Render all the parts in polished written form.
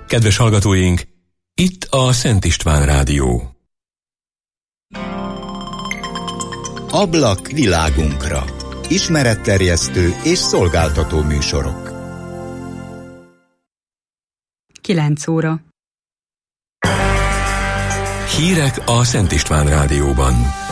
Kedves hallgatóink, itt a Szent István Rádió. Ablak világunkra. Ismeretterjesztő és szolgáltató műsorok. 9 óra. Hírek a Szent István Rádióban.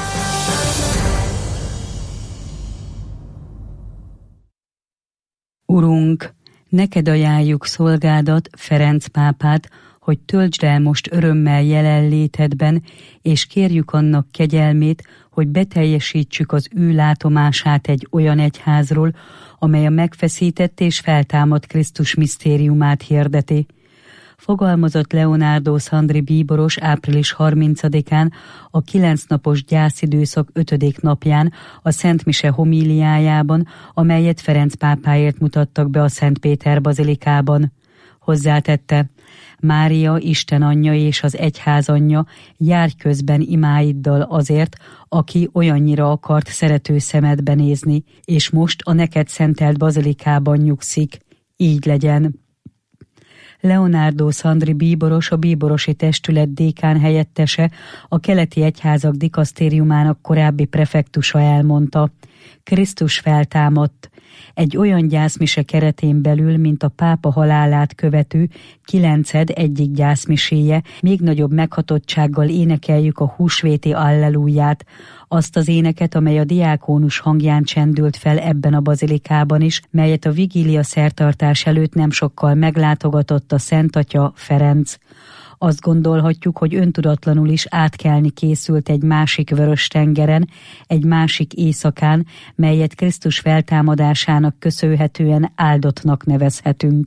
Urunk, neked ajánljuk szolgádat, Ferenc pápát, hogy töltsd el most örömmel jelenlétedben, és kérjük annak kegyelmét, hogy beteljesítsük az ő látomását egy olyan egyházról, amely a megfeszített és feltámadt Krisztus misztériumát hirdeti. Fogalmazott Leonardo Sandri bíboros április 30-án, a 9 napos gyászidőszak 5. napján a Szent Mise homíliájában, amelyet Ferenc pápáért mutattak be a Szent Péter bazilikában. Hozzátette: Mária, Isten anyja és az egyház anyja, járj közben imáiddal azért, aki olyannyira akart szerető szemedbe nézni, és most a neked szentelt bazilikában nyugszik. Így legyen. Leonardo Sandri bíboros, a bíborosi testület dékán helyettese, a keleti egyházak dikasztériumának korábbi prefektusa elmondta: Krisztus feltámadt. Egy olyan gyászmise keretén belül, mint a pápa halálát követő 9. egyik gyászmiséje, még nagyobb meghatottsággal énekeljük a húsvéti allelúját, azt az éneket, amely a diákónus hangján csendült fel ebben a bazilikában is, melyet a vigília szertartás előtt nem sokkal meglátogatott a Szent Atya, Ferenc. Azt gondolhatjuk, hogy öntudatlanul is átkelni készült egy másik vörös tengeren, egy másik éjszakán, melyet Krisztus feltámadásának köszönhetően áldottnak nevezhetünk.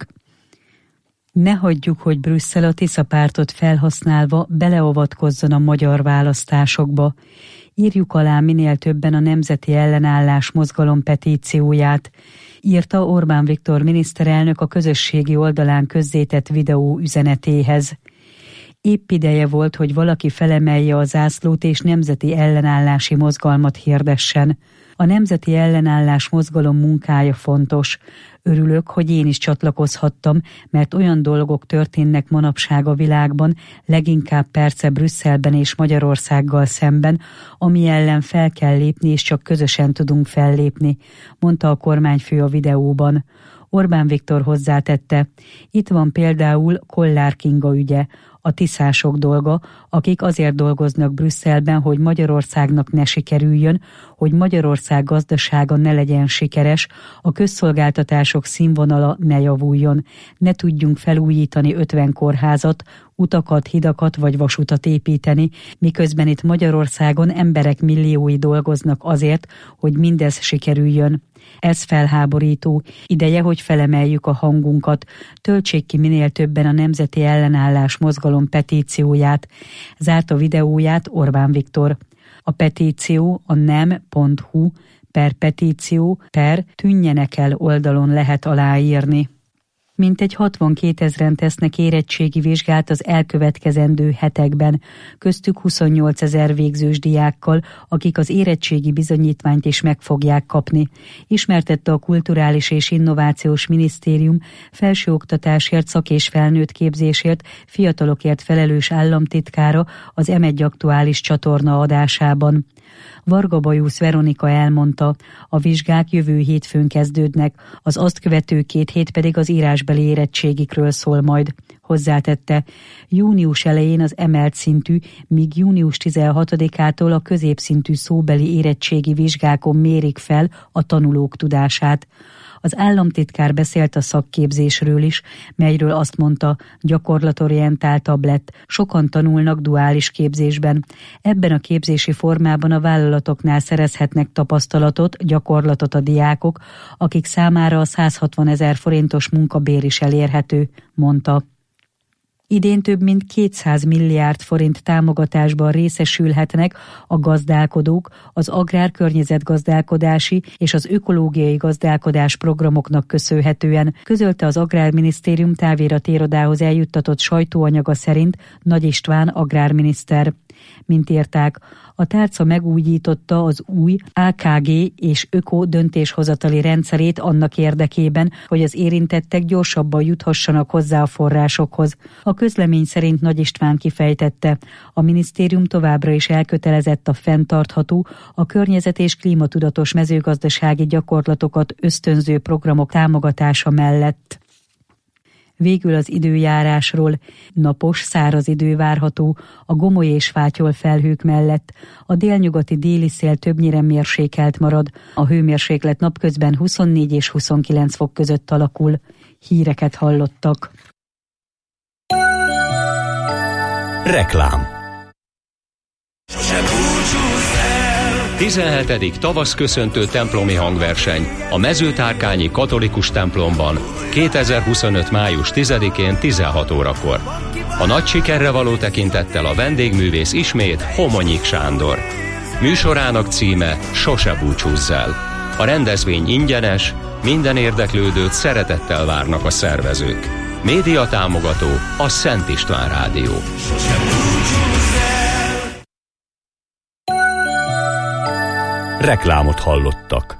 Ne hagyjuk, hogy Brüsszel a Tisza-pártot felhasználva beleavatkozzon a magyar választásokba. Írjuk alá minél többen a Nemzeti Ellenállás Mozgalom petícióját, írta Orbán Viktor miniszterelnök a közösségi oldalán közzétett videó üzenetéhez. Épp ideje volt, hogy valaki felemelje a zászlót és nemzeti ellenállási mozgalmat hirdessen. A Nemzeti Ellenállás Mozgalom munkája fontos. Örülök, hogy én is csatlakozhattam, mert olyan dolgok történnek manapság a világban, leginkább persze Brüsszelben és Magyarországgal szemben, ami ellen fel kell lépni, és csak közösen tudunk fellépni, mondta a kormányfő a videóban. Orbán Viktor hozzátette: itt van például Kollár Kinga ügye, a tiszások dolga, akik azért dolgoznak Brüsszelben, hogy Magyarországnak ne sikerüljön, hogy Magyarország gazdasága ne legyen sikeres, a közszolgáltatások színvonala ne javuljon, ne tudjunk felújítani 50 kórházat, utakat, hidakat vagy vasutat építeni, miközben itt Magyarországon emberek milliói dolgoznak azért, hogy mindez sikerüljön. Ez felháborító. Ideje, hogy felemeljük a hangunkat. Töltsék ki minél többen a Nemzeti Ellenállás Mozgalom petícióját. Zárta videóját Orbán Viktor. A petíció a nem.hu/petíció/tűnjenek el oldalon lehet aláírni. Mintegy 62 000 tesznek érettségi vizsgát az elkövetkezendő hetekben, köztük 28 000 végzős diákkal, akik az érettségi bizonyítványt is meg fogják kapni. Ismertette a Kulturális és Innovációs Minisztérium felsőoktatásért, szak- és felnőtt képzésért, fiatalokért felelős államtitkára az M1 aktuális csatorna adásában. Varga Bajusz Veronika elmondta, a vizsgák jövő hétfőn kezdődnek, az azt követő 2 hét pedig az írásbeli érettségikről szól majd. Hozzátette, június elején az emelt szintű, míg június 16-ától a középszintű szóbeli érettségi vizsgákon mérik fel a tanulók tudását. Az államtitkár beszélt a szakképzésről is, melyről azt mondta, gyakorlatorientáltabb lett, sokan tanulnak duális képzésben. Ebben a képzési formában a vállalatoknál szerezhetnek tapasztalatot, gyakorlatot a diákok, akik számára a 160 000 forintos munkabér is elérhető, mondta. Idén több mint 200 milliárd forint támogatásban részesülhetnek a gazdálkodók az agrárkörnyezetgazdálkodási és az ökológiai gazdálkodás programoknak köszönhetően, közölte az Agrárminisztérium távirati irodához eljuttatott sajtóanyaga szerint Nagy István agrárminiszter. Mint írták, a tárca megújította az új AKG és öko döntéshozatali rendszerét annak érdekében, hogy az érintettek gyorsabban juthassanak hozzá a forrásokhoz. A közlemény szerint Nagy István kifejtette, a minisztérium továbbra is elkötelezett a fenntartható, a környezet és klímatudatos mezőgazdasági gyakorlatokat ösztönző programok támogatása mellett. Végül az időjárásról. Napos, száraz idő várható a gomoly és fátyol felhők mellett. A délnyugati déli szél többnyire mérsékelt marad. A hőmérséklet napközben 24 és 29 fok között alakul. Híreket hallottak. Reklám. 17. tavaszköszöntő templomi hangverseny a Mezőtárkányi katolikus templomban 2025. május 10-én 16 órakor. A nagy sikerre való tekintettel a vendégművész ismét Homonyik Sándor. Műsorának címe Sose búcsúzz el. A rendezvény ingyenes, minden érdeklődőt szeretettel várnak a szervezők. Média támogató a Szent István Rádió. Reklámot hallottak.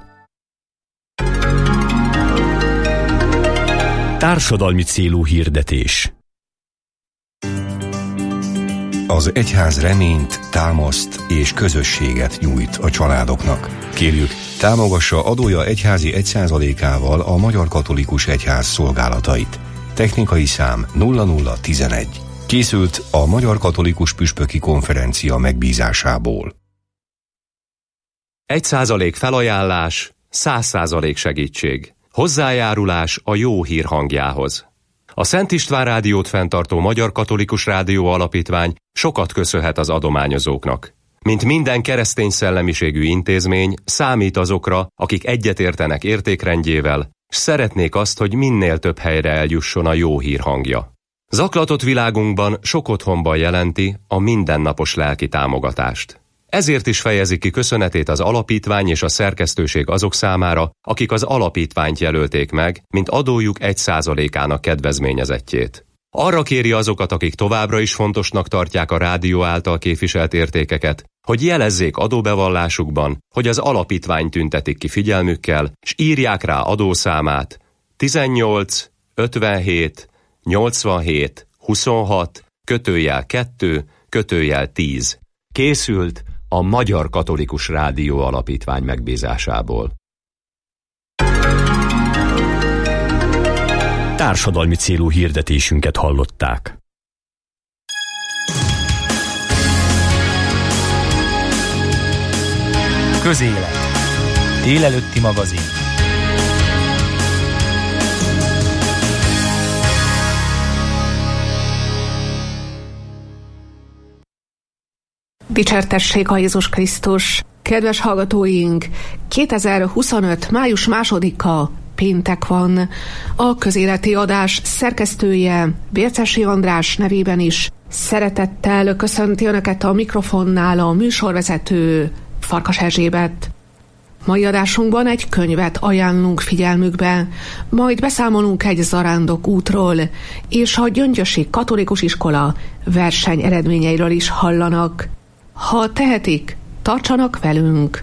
Társadalmi célú hirdetés. Az egyház reményt, támaszt és közösséget nyújt a családoknak. Kérjük, támogassa adója egyházi 1%-ával a Magyar Katolikus Egyház szolgálatait. Technikai szám 0011. Készült a Magyar Katolikus Püspöki Konferencia megbízásából. 1% felajánlás, 100% segítség. Hozzájárulás a jó hír hangjához. A Szent István Rádiót fenntartó Magyar Katolikus Rádió Alapítvány sokat köszönhet az adományozóknak. Mint minden keresztény szellemiségű intézmény, számít azokra, akik egyetértenek értékrendjével, s szeretnék azt, hogy minél több helyre eljusson a jó hír hangja. Zaklatott világunkban sok otthonban jelenti a mindennapos lelki támogatást. Ezért is fejezi ki köszönetét az alapítvány és a szerkesztőség azok számára, akik az alapítványt jelölték meg, mint adójuk 1%-ának kedvezményezettjét. Arra kéri azokat, akik továbbra is fontosnak tartják a rádió által képviselt értékeket, hogy jelezzék adóbevallásukban, hogy az alapítvány tüntetik ki figyelmükkel, s írják rá adószámát 18 57 87 26 /2 /10. Készült a Magyar Katolikus Rádió Alapítvány megbízásából. Társadalmi célú hirdetésünket hallották. Közélet. Délelőtti magazin. Dicsértessék a Jézus Krisztus! Kedves hallgatóink, 2025. május 2-a péntek van. A közéleti adás szerkesztője Bércesi András nevében is szeretettel köszönti Önöket a mikrofonnál a műsorvezető Farkas Erzsébet. Mai adásunkban egy könyvet ajánlunk figyelmükbe, majd beszámolunk egy zarándok útról, és a Gyöngyösi Katolikus Iskola verseny eredményeiről is hallanak. Ha tehetik, tartsanak velünk!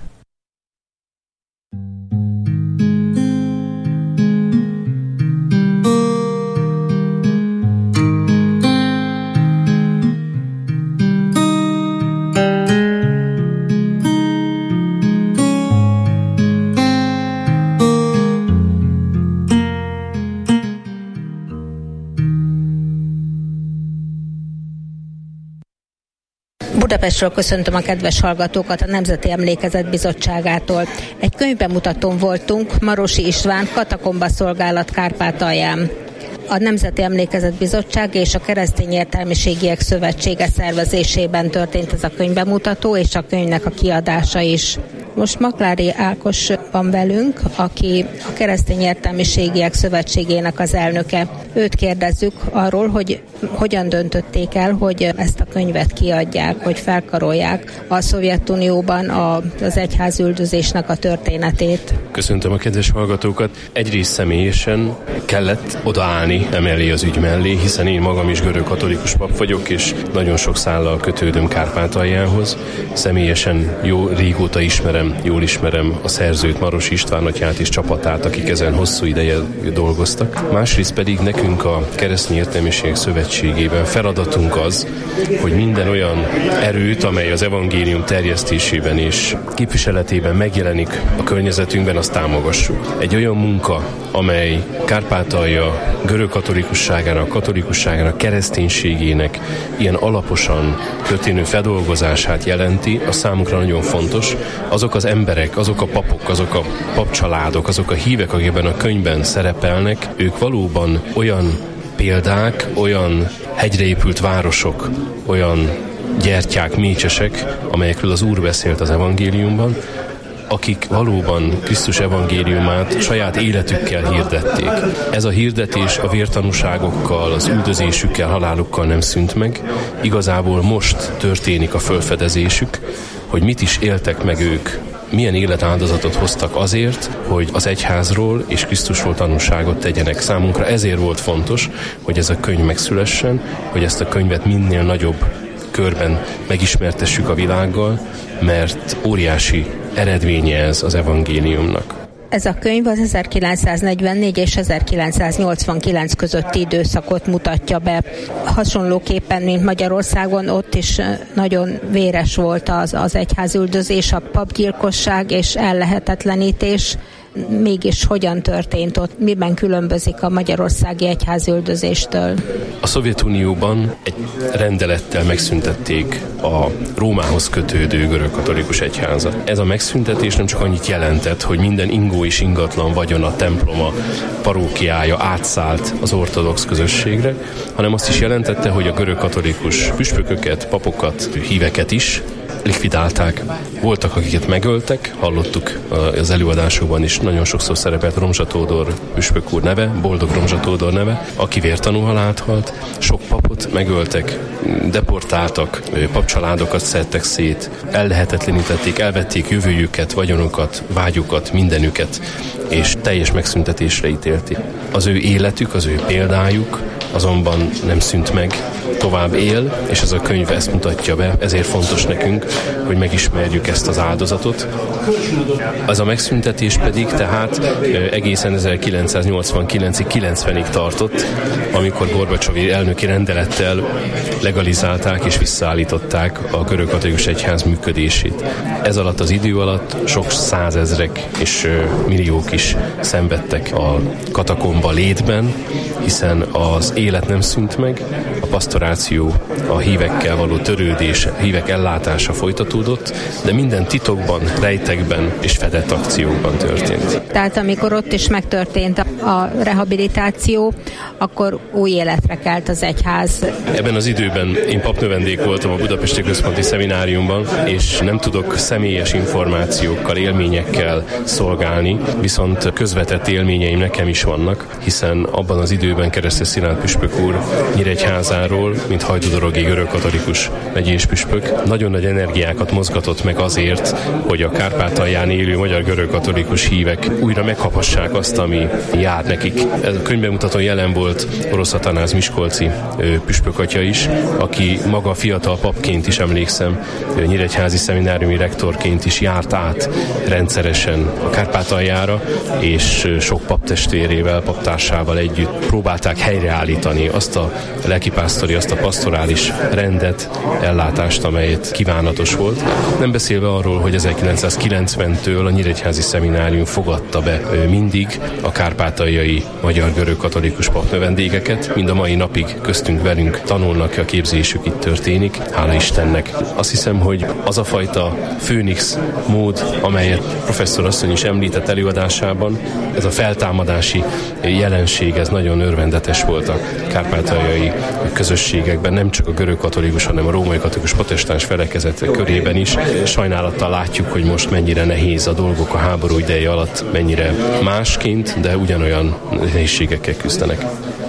Budapestről köszöntöm a kedves hallgatókat a Nemzeti Emlékezet Bizottságától. Egy könyvbemutatón voltunk Marosi István Katakomba Szolgálat Kárpátalján. A Nemzeti Emlékezet Bizottság és a Keresztény Értelmiségiek Szövetsége szervezésében történt ez a könyvbemutató és a könyvnek a kiadása is. Most Maklári Ákos van velünk, aki a Keresztény Értelmiségiek Szövetségének az elnöke. Őt kérdezzük arról, hogy hogyan döntötték el, hogy ezt a könyvet kiadják, hogy felkarolják a Szovjetunióban az egyházüldözésnek a történetét. Köszöntöm a kedves hallgatókat. Egyrészt személyesen kellett odaállni emellé az ügy mellé, hiszen én magam is görögkatolikus pap vagyok, és nagyon sok szállal kötődöm Kárpátaljához. Személyesen régóta jól ismerem a szerzőt, Marosi István atyát és csapatát, akik ezen hosszú ideje dolgoztak. Másrészt pedig nekünk a Keresztény Értelmiségek Szövetségében feladatunk az, hogy minden olyan erőt, amely az evangélium terjesztésében és képviseletében megjelenik a környezetünkben, azt támogassuk. Egy olyan munka, amely Kárpátalja katolikusságának, kereszténységének ilyen alaposan történő feldolgozását jelenti, az számunkra nagyon fontos. Azok az emberek, azok a papok, azok a papcsaládok, azok a hívek, akik ebben a könyvben szerepelnek, ők valóban olyan példák, olyan hegyre épült városok, olyan gyertyák, mécsesek, amelyekről az Úr beszélt az evangéliumban, akik valóban Krisztus evangéliumát saját életükkel hirdették. Ez a hirdetés a vértanúságokkal, az üldözésükkel, halálukkal nem szűnt meg. Igazából most történik a felfedezésük, hogy mit is éltek meg ők, milyen életáldozatot hoztak azért, hogy az egyházról és Krisztusról tanúságot tegyenek. Számunkra ezért volt fontos, hogy ez a könyv megszülessen, hogy ezt a könyvet minél nagyobb körben megismertessük a világgal, mert óriási eredménye ez az evangéliumnak. Ez a könyv az 1944 és 1989 közötti időszakot mutatja be. Hasonlóképpen, mint Magyarországon, ott is nagyon véres volt az egyházüldözés, a papgyilkosság és ellehetetlenítés. Mégis hogyan történt ott, miben különbözik a magyarországi egyházüldözéstől? A Szovjetunióban egy rendelettel megszüntették a Rómához kötődő görögkatolikus egyházat. Ez a megszüntetés nem csak annyit jelentett, hogy minden ingó és ingatlan vagyona, temploma, parókiája átszállt az ortodox közösségre, hanem azt is jelentette, hogy a görögkatolikus püspököket, papokat, híveket is likvidálták. Voltak, akiket megöltek, hallottuk az előadásokban is, nagyon sokszor szerepelt Romzsa Tódor püspök úr neve, Boldog Romzsa Tódor neve, aki vértanú halált halt. Sok papot megöltek, deportáltak, papcsaládokat szedtek szét, ellehetetlenítették, elvették jövőjüket, vagyonukat, vágyukat, mindenüket, és teljes megszüntetésre ítélték. Az ő életük, az ő példájuk azonban nem szűnt meg, tovább él, és ez a könyv ezt mutatja be, ezért fontos nekünk, hogy megismerjük ezt az áldozatot. Az a megszüntetés pedig tehát egészen 1989-ig, 90-ig tartott, amikor Gorbacsovi elnöki rendelettel legalizálták és visszaállították a görögkatolikus egyház működését. Ez alatt az idő alatt sok százezrek és milliók is szenvedtek a katakomba létben, hiszen az élet nem szűnt meg, a pastoráció, a hívekkel való törődés, a hívek ellátása folytatódott, de minden titokban, rejtekben és fedett akcióban történt. Tehát amikor ott is megtörtént a rehabilitáció, akkor új életre kelt az egyház. Ebben az időben én papnövendék voltam a Budapesti Központi Szemináriumban, és nem tudok személyes információkkal, élményekkel szolgálni, viszont közvetett élményeim nekem is vannak, hiszen abban az időben Keresztes Szilárd püspök úr Nyíregyházáról, mint hajdúdorogi görögkatolikus megyés püspök, nagyon nagy energiákat mozgatott meg azért, hogy a Kárpátalján élő magyar görögkatolikus hívek újra megkaphassák azt, ami jár nekik. Ez a könyvbemutatón jelen volt Orosz Atanáz miskolci püspökatya is, aki maga fiatal papként is, emlékszem, nyíregyházi szemináriumi rektorként is járt át rendszeresen a Kárpátaljára, és sok paptestvérével, paptársával együtt próbálták helyreállítani azt a lelkipásztori, azt a pastorális rendet, ellátást, amelyet kívánatos volt. Nem beszélve arról, hogy 1990-től a nyíregyházi szeminárium fogadta be mindig a kárpátaljai magyar görögkatolikus papnövendégeket. Mind a mai napig köztünk velünk tanulnak, a képzésük itt történik. Hála Istennek. Azt hiszem, hogy az a fajta főnix mód, amelyet professzor asszony is említett előadásában, ez a feltámadási jelenség, ez nagyon örvendetes volt a kárpátaljai közösségekben, nem csak a görög katolikus, hanem a római katolikus protestáns felekezet körében is. Sajnálattal látjuk, hogy most mennyire nehéz a dolgok a háború ideje alatt, mennyire másként, de ugyanolyan nehézségekkel küzdenek.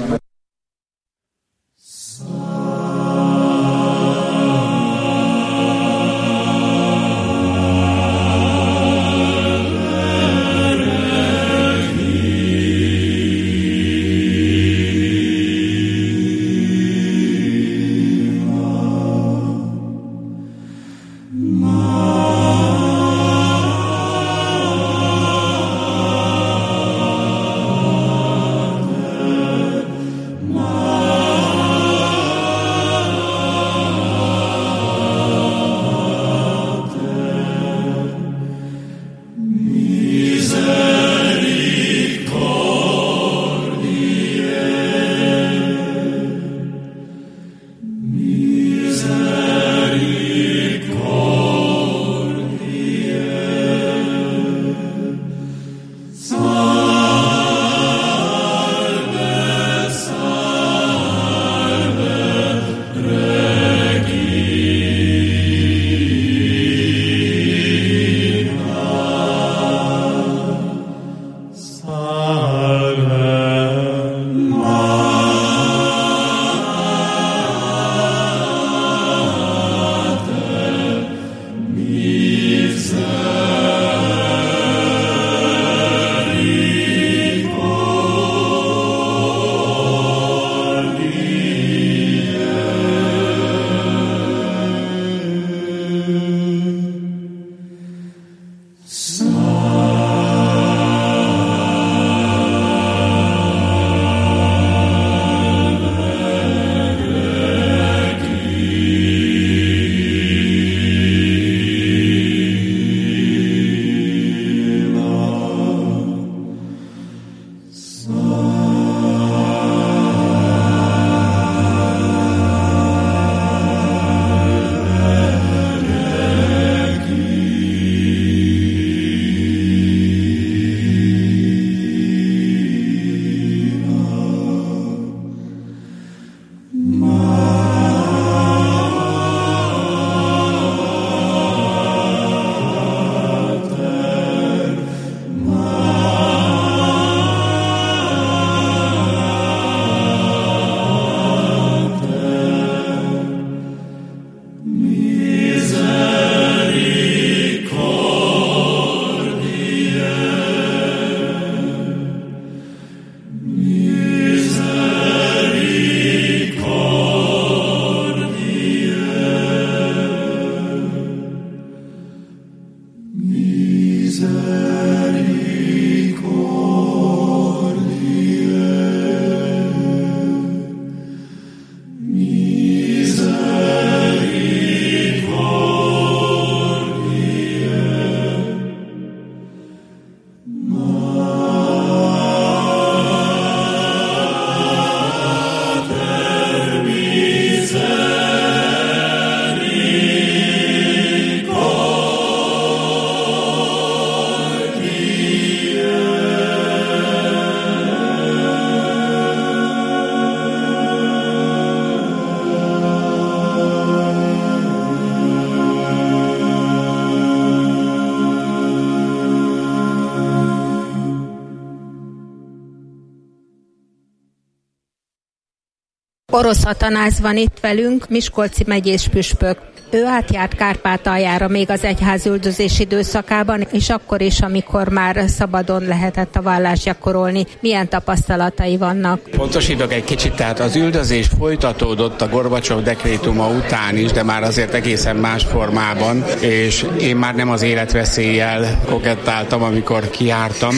Orosz Atanáz van itt velünk, miskolci megyés püspök. Ő átjárt Kárpátaljára még az egyházüldözés időszakában, és akkor is, amikor már szabadon lehetett a vallást gyakorolni. Milyen tapasztalatai vannak? Pontosítok egy kicsit, tehát az üldözés folytatódott a Gorbacsov dekrétuma után is, de már azért egészen más formában, és én már nem az életveszéllyel kokettáltam, amikor kijártam.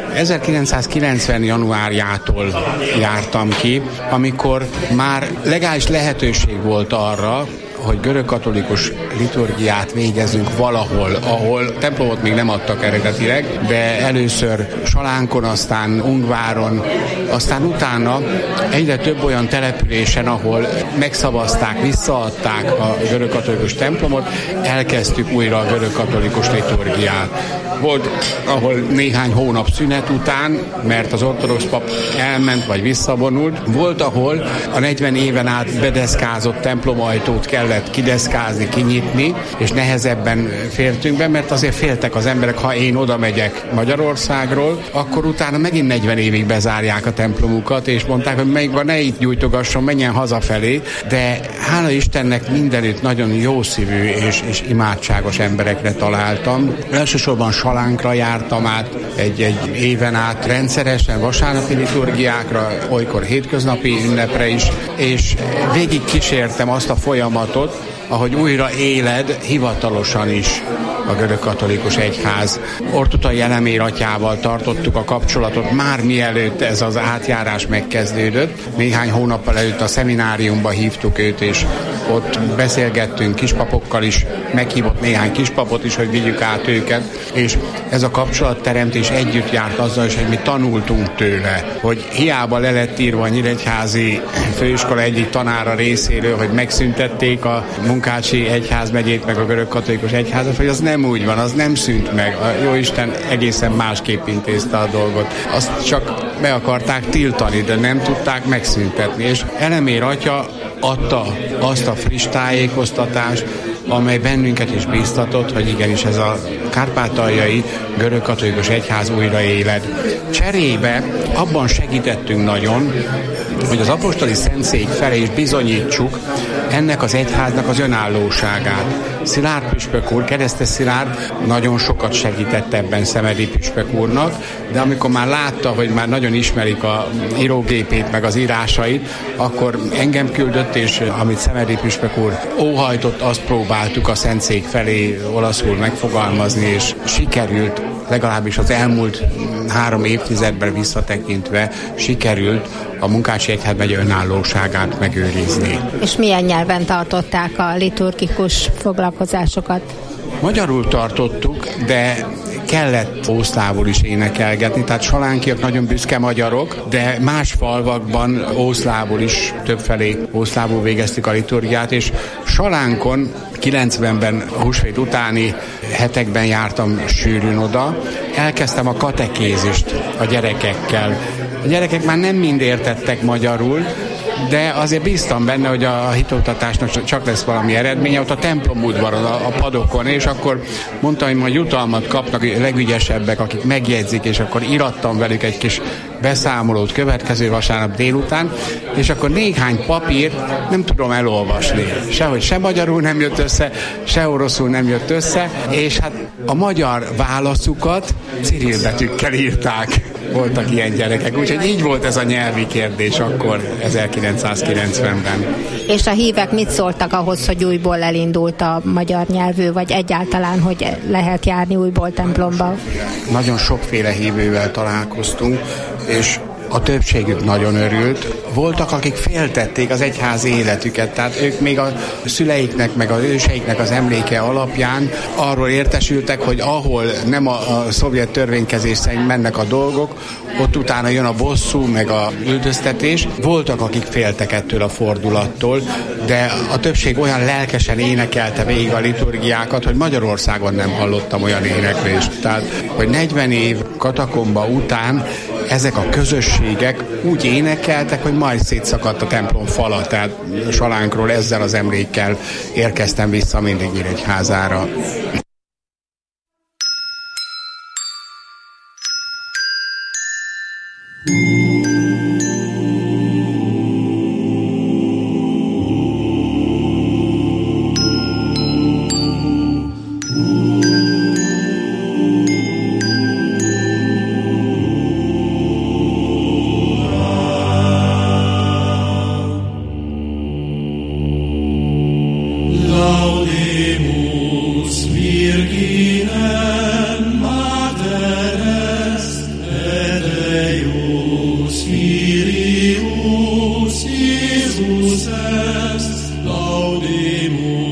1990. januárjától jártam ki, amikor már legális lehetőség volt arra, hogy görögkatolikus liturgiát végezzünk valahol, ahol templomot még nem adtak eredetileg, de először Salánkon, aztán Ungváron, aztán utána egyre több olyan településen, ahol megszavazták, visszaadták a görögkatolikus templomot, elkezdtük újra a görögkatolikus liturgiát. Volt, ahol néhány hónap szünet után, mert az ortodox pap elment vagy visszavonult. Volt, ahol a 40 éven át bedeszkázott templomajtót kellett kideszkázni, kinyitni, és nehezebben fértünk be, mert azért féltek az emberek, ha én oda megyek Magyarországról, akkor utána megint 40 évig bezárják a templomukat, és mondták, hogy még ne itt gyújtogasson, menjen hazafelé, de hála Istennek mindenütt nagyon jószívű és imádságos emberekre találtam. Elsősorban Salánkra jártam át egy éven át rendszeresen vasárnapi liturgiákra, olykor hétköznapi ünnepre is, és végig kísértem azt a folyamatot, ahogy újra éled hivatalosan is a görögkatolikus egyház. Ortutai Elemér atyával tartottuk a kapcsolatot már mielőtt ez az átjárás megkezdődött. Néhány hónappal előtt a szemináriumba hívtuk őt, és ott beszélgettünk kispapokkal is, meghívott néhány kispapot is, hogy vigyük át őket, és ez a kapcsolatteremtés együtt járt azzal is, hogy mi tanultunk tőle, hogy hiába le lett írva a Nyíregyházi főiskola egyik tanára részéről, hogy megszüntették a Munkácsi egyházmegyét, meg a görögkatolikus egyházat, hogy az nem úgy van, az nem szűnt meg. A Jóisten egészen másképp intézte a dolgot. Azt csak be akarták tiltani, de nem tudták megszüntetni. És Elemér atya adta azt a friss tájékoztatást, amely bennünket is bíztatott, hogy igenis ez a kárpátaljai görögkatolikus egyház újraéled. Cserébe abban segítettünk nagyon, hogy az apostoli szentszék felé is bizonyítsuk ennek az egyháznak az önállóságát. Szilárd püspök úr, Keresztes Szilárd nagyon sokat segített ebben Szemedi püspök úrnak, de amikor már látta, hogy már nagyon ismerik a írógépét, meg az írásait, akkor engem küldött, és amit Szemedi püspök úr óhajtott, azt próbáltuk a szentszék felé olaszul megfogalmazni, és sikerült, legalábbis az elmúlt 3 évtizedben visszatekintve sikerült a Munkácsi egyházmegye önállóságát megőrizni. És milyen nyelven tartották a liturgikus foglalkozásokat? Magyarul tartottuk, de kellett ószlávul is énekelgetni, tehát salánkiak nagyon büszke magyarok, de más falvakban ószlávul is többfelé ószlávul végeztük a liturgiát, és Salánkon 90-ben húsvét utáni hetekben jártam sűrűn oda, elkezdtem a katekézist a gyerekekkel. A gyerekek már nem mind értettek magyarul, de azért bíztam benne, hogy a hitoktatásnak csak lesz valami eredménye, ott a templom udvaron, a padokon, és akkor mondtam, hogy majd jutalmat kapnak a legügyesebbek, akik megjegyzik, és akkor írattam velük egy kis beszámolót következő vasárnap délután, és akkor néhány papír nem tudom elolvasni. Sehogy se magyarul nem jött össze, se oroszul nem jött össze, és hát a magyar válaszukat cirilbetűkkel írták. Voltak ilyen gyerekek, úgyhogy így volt ez a nyelvi kérdés akkor 1990-ben. És a hívek mit szóltak ahhoz, hogy újból elindult a magyar nyelvű, vagy egyáltalán, hogy lehet járni újból templomba? Nagyon sokféle hívővel találkoztunk, és a többségük nagyon örült. Voltak, akik féltették az egyház életüket, tehát ők még a szüleiknek, meg az őseiknek az emléke alapján arról értesültek, hogy ahol nem a szovjet törvénykezés szerint mennek a dolgok, ott utána jön a bosszú, meg a üldöztetés. Voltak, akik féltek ettől a fordulattól, de a többség olyan lelkesen énekelte végig a liturgiákat, hogy Magyarországon nem hallottam olyan éneklést. Tehát, hogy 40 év katakomba után ezek a közösségek úgy énekeltek, hogy majd szétszakadt a templom fala, tehát Salánkról ezzel az emlékkel érkeztem vissza mindig Nyíregyházára. Jesus est, laudemus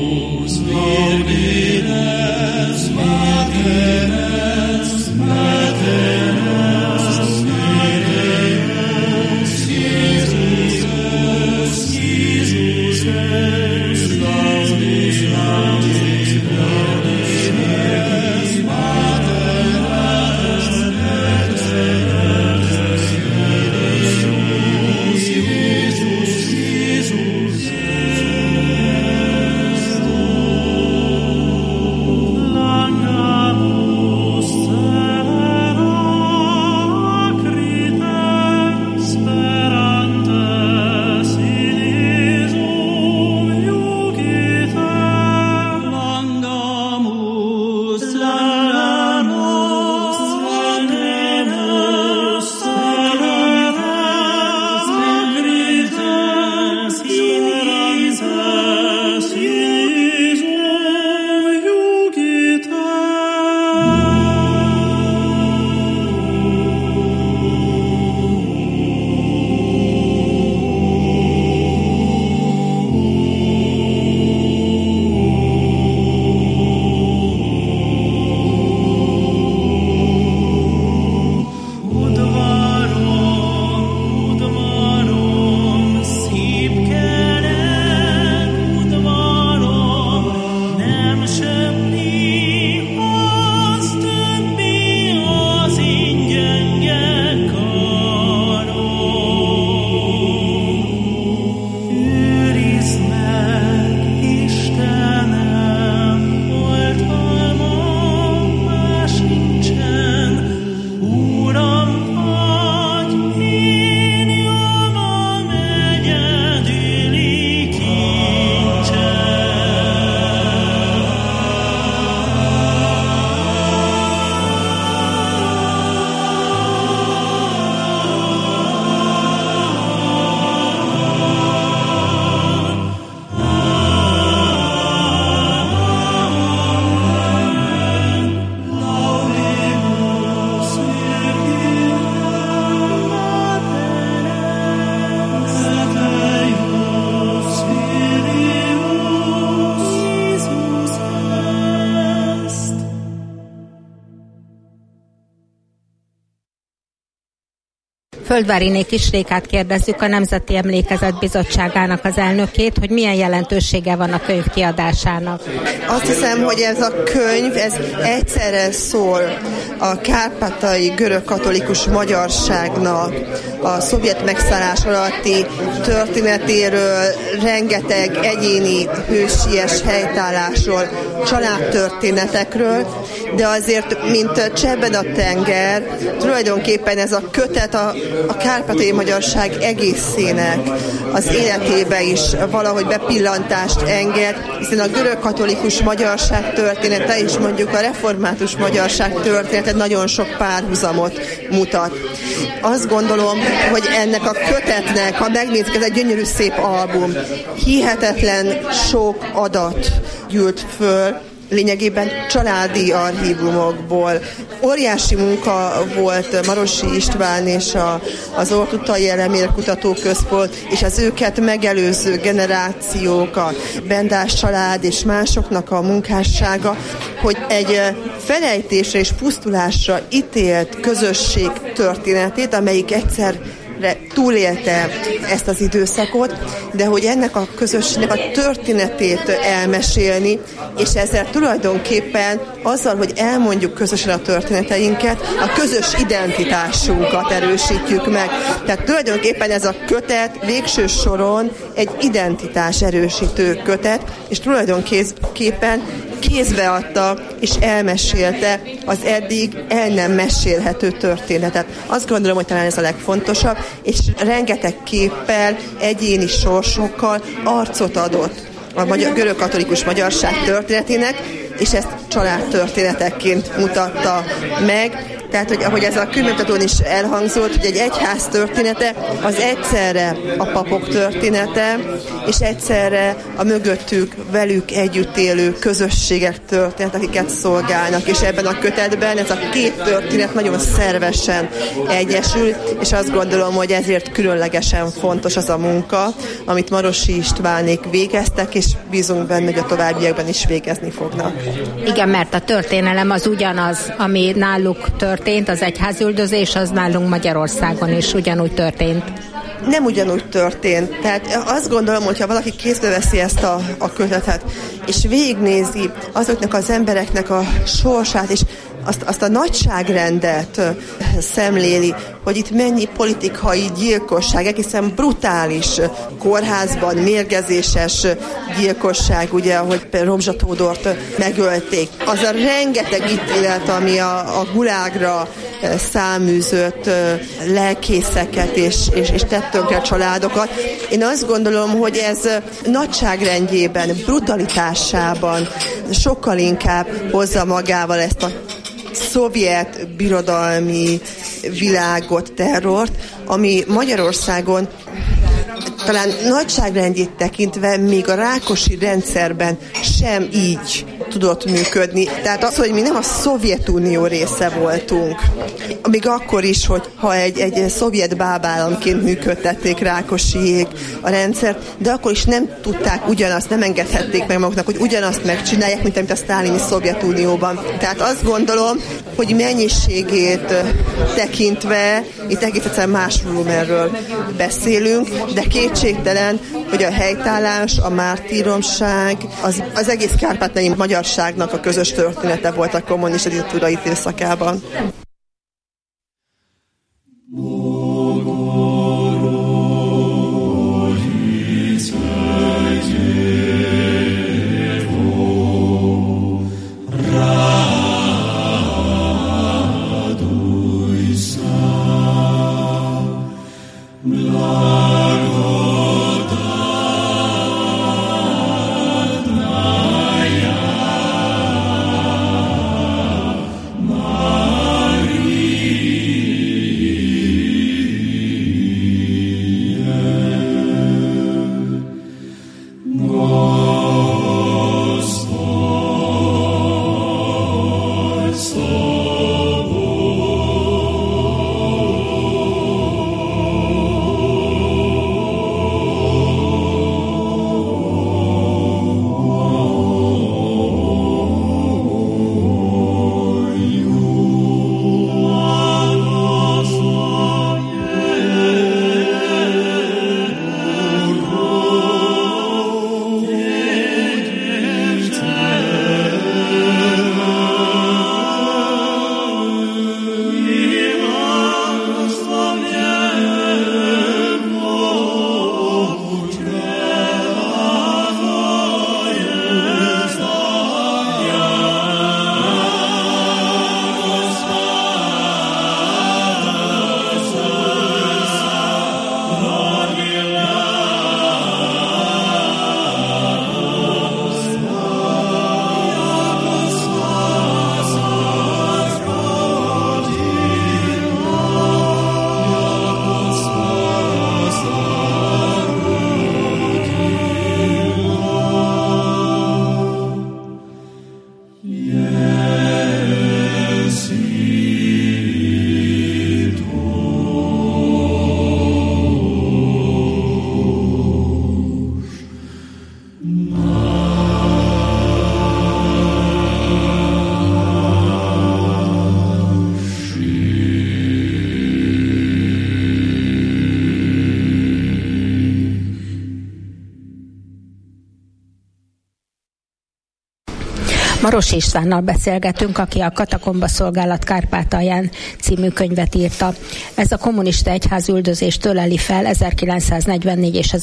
Földváriné Kisrékát kérdezzük, a Nemzeti Emlékezet Bizottságának az elnökét, hogy milyen jelentősége van a könyv kiadásának. Azt hiszem, hogy ez a könyv, ez egyszerre szól a kárpátaljai görögkatolikus magyarságnak, a szovjet megszállás alatti történetéről, rengeteg egyéni hősies helytállásról, családtörténetekről, de azért, mint csebben a tenger, tulajdonképpen ez a kötet a kárpátaljai magyarság egészének az életébe is valahogy bepillantást enged, hiszen a görögkatolikus magyarság története és mondjuk a református magyarság története nagyon sok párhuzamot mutat. Azt gondolom, hogy ennek a kötetnek, ha megnézzük, ez egy gyönyörű szép album, hihetetlen sok adat gyűlt föl, lényegében családi archívumokból. Óriási munka volt Marosi István és az Ortutai Elemér Kutatóközpont, és az őket megelőző generációk, a Bendás család és másoknak a munkássága, hogy egy felejtésre és pusztulásra ítélt közösség történetét, amelyik egyszer túlélte ezt az időszakot, de hogy ennek a közösségnek a történetét elmesélni, és ezzel tulajdonképpen azzal, hogy elmondjuk közösen a történeteinket, a közös identitásunkat erősítjük meg. Tehát tulajdonképpen ez a kötet végső soron egy identitás erősítő kötet, és tulajdonképpen kézbe adta és elmesélte az eddig el nem mesélhető történetet. Azt gondolom, hogy talán ez a legfontosabb, és rengeteg képpel, egyéni sorsokkal arcot adott a görögkatolikus magyarság történetének, és ezt családtörténetekként mutatta meg. Tehát, hogy ahogy ez a könyvbemutatón is elhangzott, hogy egy egyház története az egyszerre a papok története, és egyszerre a mögöttük velük együtt élő közösségek történet, akiket szolgálnak. És ebben a kötetben ez a két történet nagyon szervesen egyesül, és azt gondolom, hogy ezért különlegesen fontos az a munka, amit Marosi Istvánék végeztek, és bízunk benne, hogy a továbbiakban is végezni fognak. Igen, mert a történelem az ugyanaz, ami náluk történt, az egyházüldözés, az nálunk Magyarországon is ugyanúgy történt. Nem ugyanúgy történt. Tehát azt gondolom, hogyha valaki kézbe veszi ezt a kötetet, és végignézi azoknak az embereknek a sorsát, és azt a nagyságrendet szemléli, hogy itt mennyi politikai gyilkosság, egészen brutális kórházban mérgezéses gyilkosság, ugye, ahogy Romzsa Tódort megölték. Az a rengeteg ítélet, ami a gulágra száműzött lelkészeket és tett tönkre családokat. Én azt gondolom, hogy ez nagyságrendjében, brutalitásában sokkal inkább hozza magával ezt a szovjet birodalmi világot, terrort, ami Magyarországon talán nagyságrendjét tekintve még a Rákosi rendszerben sem így tudott működni. Tehát az, hogy mi nem a Szovjetunió része voltunk, még akkor is, hogy ha egy szovjet bábállamként működtették Rákosiék a rendszert, de akkor is nem tudták ugyanazt, nem engedhették meg maguknak, hogy ugyanazt megcsinálják, mint amit a sztálini Szovjetunióban. Tehát azt gondolom, hogy mennyiségét tekintve itt egész egyszerűen más volumenről beszélünk, de kétségtelen, hogy a helytállás, a mártíromság, az egész kárpátaljai magyarságnak a közös története volt a kommunista diktatúra időszakában. Marosi Istvánnal beszélgetünk, aki a Katakomba Szolgálat Kárpátalján című könyvet írta. Ez a kommunista egyház üldözéstől öleli fel 1944 és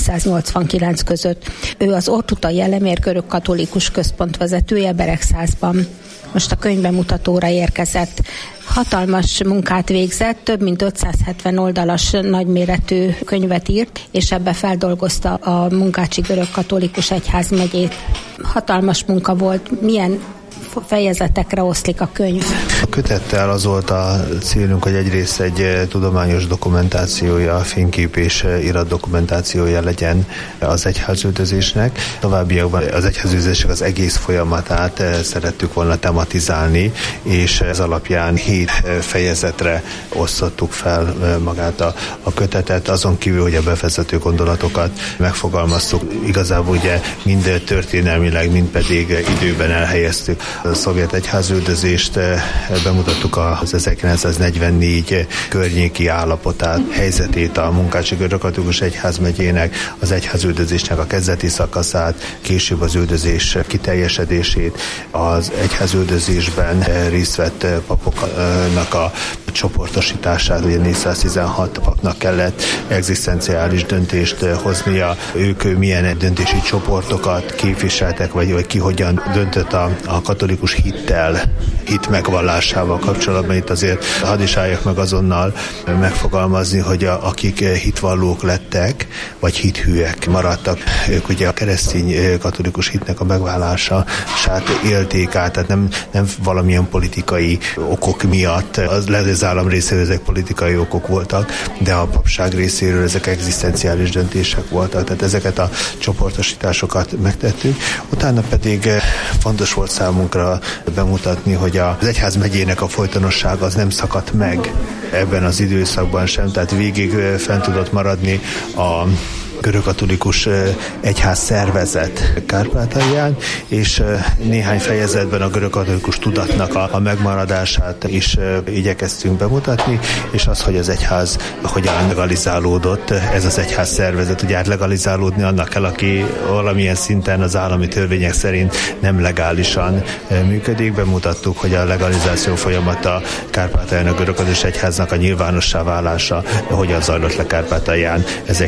1989 között. Ő az Ortutai Elemér görög katolikus központ vezetője Beregszászban. Most a könyvbemutatóra érkezett. Hatalmas munkát végzett, több mint 570 oldalas nagyméretű könyvet írt, és ebbe feldolgozta a Munkácsi Görög Katolikus Egyházmegyét. Hatalmas munka volt. Milyen fejezetekre oszlik a könyv? A kötettel az volt a célunk, hogy egyrészt egy tudományos dokumentációja, fénykép és irat dokumentációja legyen az egyházüldözésnek. Továbbiakban az egyházüldözésnek az egész folyamatát szerettük volna tematizálni, és ez alapján 7 fejezetre osztottuk fel magát a kötetet, azon kívül, hogy a bevezető gondolatokat megfogalmaztuk. Igazából ugye mind történelmileg, mind pedig időben elhelyeztük a szovjet egyházüldözést, bemutattuk az 1944 környéki állapotát, helyzetét a Munkácsi Görög Katolikus Egyházmegyének, az egyházüldözésnek a kezdeti szakaszát, később az üldözés kiteljesedését, az egyházüldözésben részt vett papoknak a csoportosítását, ugye 416 papnak kellett egzisztenciális döntést hoznia, ők milyen döntési csoportokat képviseltek, vagy ki hogyan döntött a katolikus hit megvallásával kapcsolatban. Itt azért hadd is álljak meg azonnal megfogalmazni, hogy akik hitvallók lettek, vagy hithűek maradtak, ők ugye a keresztény katolikus hitnek a megvállását élték át, tehát nem valamilyen politikai okok miatt, az állam részéről ezek politikai okok voltak, de a papság részéről ezek egzisztenciális döntések voltak, tehát ezeket a csoportosításokat megtettük. Utána pedig fontos volt számunkra bemutatni, hogy az egyházmegyének a folytonossága az nem szakadt meg ebben az időszakban sem, tehát végig fent tudott maradni a görögkatolikus egyház szervezet Kárpátalján, és néhány fejezetben a görögkatolikus tudatnak a megmaradását is igyekeztünk bemutatni, és az, hogy az egyház hogyan legalizálódott, ez az egyház szervezet, ugye legalizálódni annak kell, aki valamilyen szinten az állami törvények szerint nem legálisan működik. Bemutattuk, hogy a legalizáció folyamata Kárpátalján a görögkatolikus egyháznak a nyilvánossá válása hogyan zajlott le Kárpátalján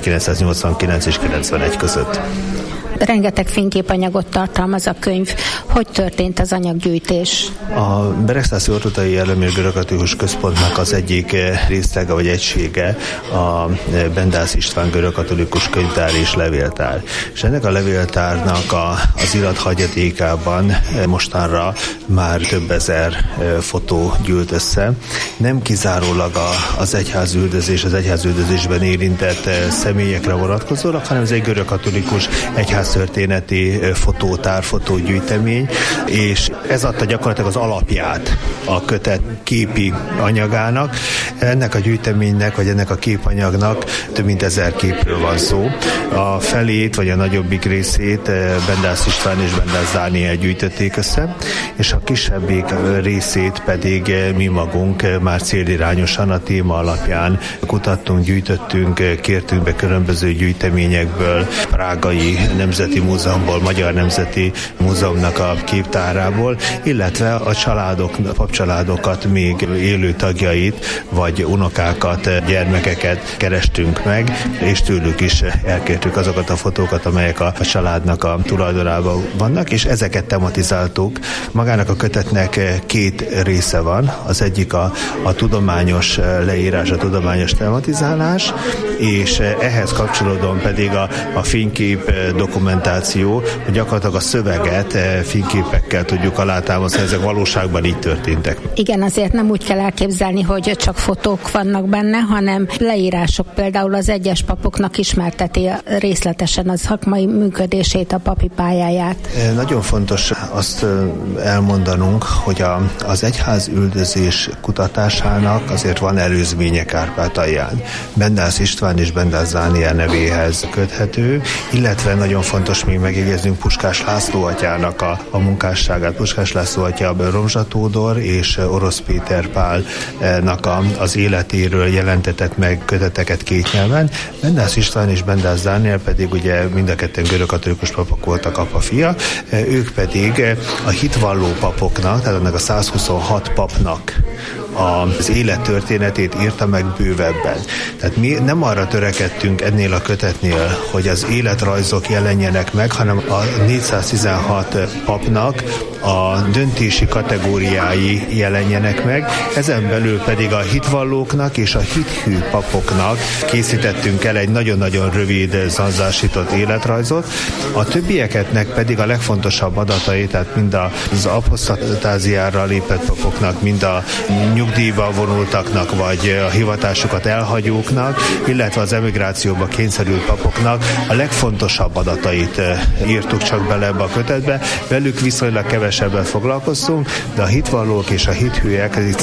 1989 és 91 között. Rengeteg fényképanyagot tartalmaz a könyv. Hogy történt az anyaggyűjtés? A Beregszászi Ortutai Elemér görög katolikus központnak az egyik részlege vagy egysége a Bendász István görög katolikus könyvtár és levéltár. És ennek a levéltárnak az irathagyatékában mostanra már több ezer fotó gyűlt össze. Nem kizárólag az egyházüldözés, az egyházüldözésben érintett személyekre vonatkozólag, hanem ez egy görög katolikus egyháztörténeti fotótár, fotógyűjtemény, és ez adta gyakorlatilag az alapját a kötet képi anyagának. Ennek a gyűjteménynek, vagy ennek a képanyagnak több mint 1000 képről van szó. A felét, vagy a nagyobbik részét Bendász István és Bendász Dániel gyűjtötték össze, és a kisebbik részét pedig mi magunk már célirányosan a téma alapján kutattunk, gyűjtöttünk, kértünk be különböző gyűjteményekből, Prágai Nemzeti Múzeumból, Magyar Nemzeti Múzeumnak a képtárából, illetve a papcsaládokat, még élő tagjait, vagy unokákat, gyermekeket kerestünk meg, és tőlük is elkértük azokat a fotókat, amelyek a családnak a tulajdonában vannak, és ezeket tematizáltuk. Magának a kötetnek 2 része van. Az egyik a tudományos leírás, a tudományos tematizálás, és ehhez kapcsolódóan pedig a fénykép dokumentáció, hogy gyakorlatilag a szöveget fényképekkel tudjuk alátámasztani, ezek valóságban így történtek. Igen, azért nem úgy kell elképzelni, hogy csak fotók vannak benne, hanem leírások, például az egyes papoknak ismerteti részletesen a szakmai működését, a papi pályáját. Nagyon fontos azt elmondanunk, hogy az egyházüldözés kutatásának azért van előzménye Kárpátalján. Bendász István István és Bendász Dániel nevéhez köthető, illetve nagyon fontos még megjegyeznünk Puskás László atyának a munkásságát. Puskás László atya Romzsa Tódor és Orosz Péter Pálnak az életéről jelentetett meg köteteket két nyelven. Bendász István és Bendász Dániel pedig ugye mind a ketten görögkatolikus papok voltak, apa-fia, ők pedig a hitvalló papoknak, tehát ennek a 126 papnak az élettörténetét írta meg bővebben. Tehát mi nem arra törekedtünk ennél a kötetnél, hogy az életrajzok jelenjenek meg, hanem a 416 papnak a döntési kategóriái jelenjenek meg, ezen belül pedig a hitvallóknak és a hithű papoknak készítettünk el egy nagyon-nagyon rövid, zanzásított életrajzot, a többieketnek pedig a legfontosabb adatai, tehát mind az aposztatáziára lépett papoknak, mind a nyugdíjba vonultaknak, vagy a hivatásukat elhagyóknak, illetve az emigrációba kényszerült papoknak a legfontosabb adatait írtuk csak bele ebbe a kötetbe. Velük viszonylag kevesebbet foglalkoztunk, de a hitvallók és a hithűek, ez itt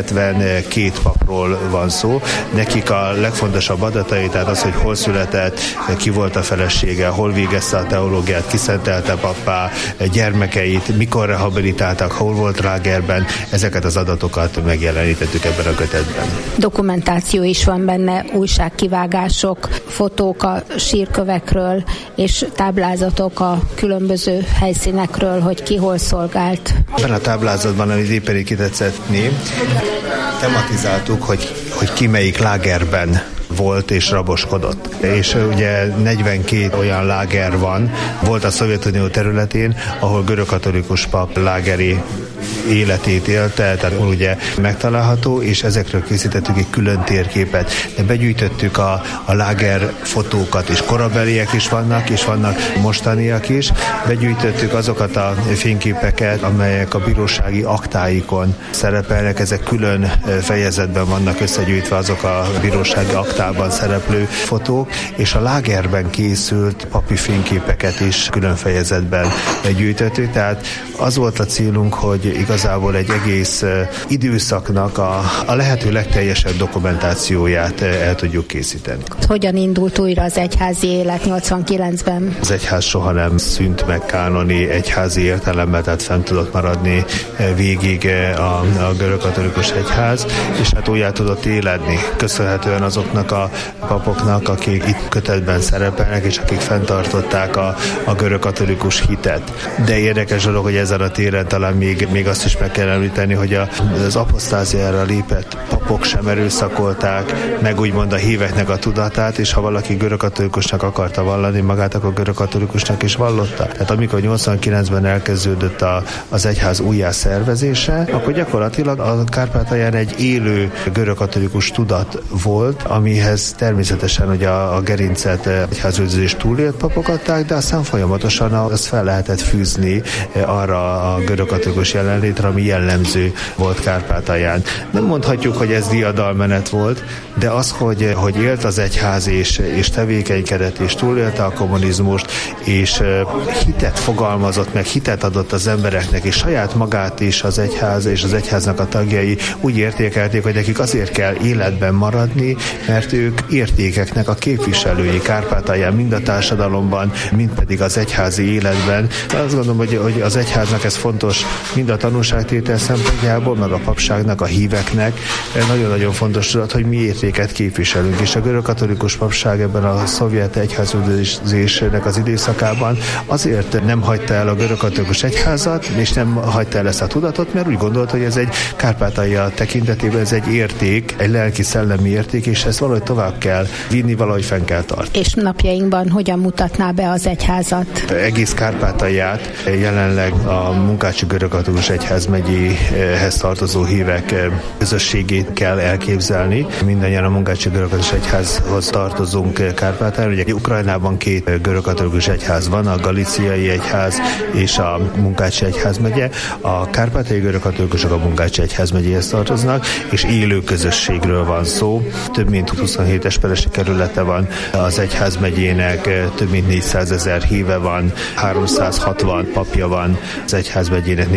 172 papról van szó. Nekik a legfontosabb adatai, tehát az, hogy hol született, ki volt a felesége, hol végezte a teológiát, kiszentelte pappá, gyermekeit, mikor rehabilitáltak, hol volt lágerben, ezeket az adatokat megjelenítettük ebben a kötetben. Dokumentáció is van benne, újságkivágások, fotók a sírkövekről, és táblázatok a különböző helyszínekről, hogy ki hol szolgált. Ebben a táblázatban, amit éppen ki tetszettni, tematizáltuk, hogy ki melyik lágerben volt és raboskodott. És ugye 42 olyan láger volt a Szovjetunió területén, ahol görögkatolikus pap lágeri életét élte, tehát ugye megtalálható, és ezekről készítettük egy külön térképet. De begyűjtöttük a láger fotókat, és korabeliek is vannak, és vannak mostaniak is. Begyűjtöttük azokat a fényképeket, amelyek a bírósági aktáikon szerepelnek, ezek külön fejezetben vannak összegyűjtve azok a bírósági aktában szereplő fotók, és a lágerben készült papi fényképeket is külön fejezetben gyűjtöttük, tehát az volt a célunk, hogy igazából egy egész időszaknak a lehető legteljesebb dokumentációját el tudjuk készíteni. Hogyan indult újra az egyházi élet 89-ben? Az egyház soha nem szűnt meg kánoni egyházi értelemben, tehát fent tudott maradni végig a görögkatolikus egyház, és hát újjá tudott éledni, köszönhetően azoknak a papoknak, akik itt kötetben szerepelnek, és akik fenntartották a görögkatolikus hitet. De érdekes dolog, hogy ezen a téren talán még azt is meg kell említeni, hogy az aposztáziára lépett papok sem erőszakolták meg úgymond a híveknek a tudatát, és ha valaki görögkatolikusnak akarta vallani magát, akkor görögkatolikusnak is vallotta. Tehát amikor 89-ben elkezdődött az egyház újjászervezése, akkor gyakorlatilag a Kárpátalján egy élő görögkatolikus tudat volt, amihez természetesen ugye a gerincet egyházüldözés túlélt papok adták, de aztán folyamatosan azt fel lehetett fűzni arra a görögkatolikus jelenlétre, ami jellemző volt Kárpátalján. Nem mondhatjuk, hogy ez diadalmenet volt, de az, hogy élt az egyház és tevékenykedett, és túlélte a kommunizmust, és hitet fogalmazott meg, hitet adott az embereknek, és saját magát is az egyház és az egyháznak a tagjai úgy értékelték, hogy nekik azért kell életben maradni, mert ők értékeknek a képviselői Kárpátalján, mind a társadalomban, mind pedig az egyházi életben. Azt gondolom, hogy az egyháznak ez fontos, mind a tanúságtétel szempontjából, meg a papságnak, a híveknek nagyon-nagyon fontos tudat, hogy mi értéket képviselünk, és a görögkatolikus papság ebben a szovjet egyházüldözésnek az időszakában azért nem hagyta el a görögkatolikus egyházat, és nem hagyta el ezt a tudatot, mert úgy gondolt, hogy ez egy Kárpátalja tekintetében ez egy érték, egy lelki-szellemi érték, és ezt valahogy tovább kell vinni, valahogy fenn kell tartani. És napjainkban hogyan mutatná be az egyházat? Egész Kárpátalját jelenleg a Munkácsi Görögkatolikus Egyházmegyéhez tartozó hívek közösségét kell elképzelni. Mindannyian a Munkácsi Görögkatolikus Egyházhoz tartozunk Kárpátalján. Ugye Ukrajnában 2 görögkatolikus egyház van, a Galíciai Egyház és a Munkácsi Egyházmegye. A kárpátaljai görögkatolikusok a Munkácsi Egyházmegyéhez tartoznak, és élő közösségről van szó. Több mint 27 esperesi kerülete van az egyházmegyének, több mint 400 000 híve van, 360 papja van, az egyházmegyének 460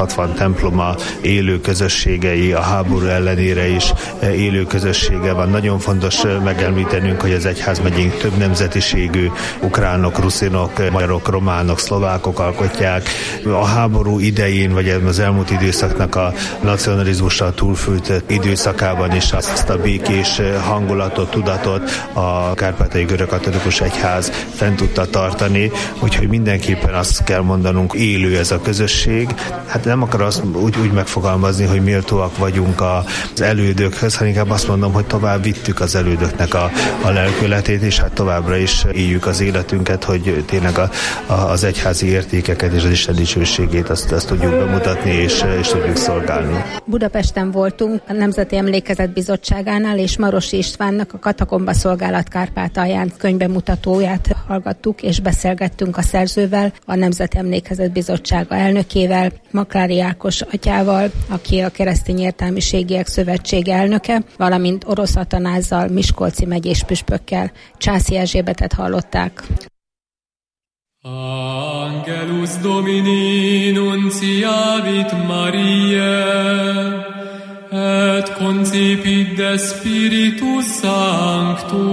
260 temploma, élő közösségei, a háború ellenére is élő közössége van. Nagyon fontos megemlítenünk, hogy az egyházmegyénk több nemzetiségű, ukránok, ruszinok, magyarok, románok, szlovákok alkotják. A háború idején, vagy az elmúlt időszaknak a nacionalizmusra túlfűtött időszakában is azt a békés hangulatot, tudatot a kárpátaljai görögkatolikus egyház fent tudta tartani, úgyhogy mindenképpen azt kell mondanunk, élő ez a közösség. Hát nem akar azt úgy megfogalmazni, hogy méltóak vagyunk az elődökhöz, hanem inkább azt mondom, hogy tovább vittük az elődöknek a lelkületét, és hát továbbra is éljük az életünket, hogy tényleg az egyházi értékeket és az Isten dicsőségét azt tudjuk bemutatni, és tudjuk szolgálni. Budapesten voltunk a Nemzeti Emlékezet Bizottságánál, és Marosi Istvánnak a Katakomba Szolgálat Kárpátalján könyvbemutatóját hallgattuk, és beszélgettünk a szerzővel, a Nemzeti Emlékezet Bizottsága elnökével, Maklári Ákos atyával, aki a Keresztény Értelmiségiek Szövetsége elnöke, valamint Orosz Atanázzal, Miskolci megyés püspökkel. Császi Erzsébetet hallották. Angelus Domini nunciavit Mariae, et concepit de Spiritus Sancto.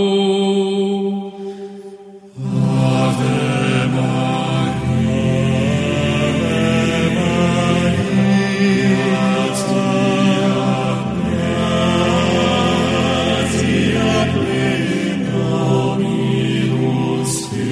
Ave Maria, gratia plena, Dominus